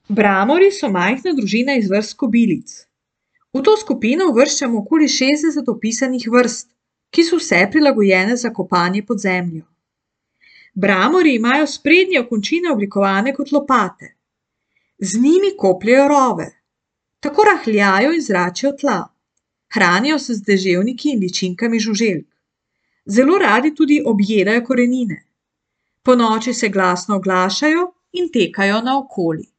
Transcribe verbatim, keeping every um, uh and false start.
Bramorji so majhna družina iz vrst kobilic. V to skupino uvrščamo okoli šestdeset opisanih vrst, ki so vse prilagojene za kopanje pod zemljo. Bramorji imajo sprednje okončine oblikovane kot lopate. Z njimi kopljejo rove. Tako rahljajo in zračijo tla. Hranijo se z deževniki in ličinkami žuželk. Zelo radi tudi objedajo korenine. Ponoči se glasno oglašajo in tekajo naokoli.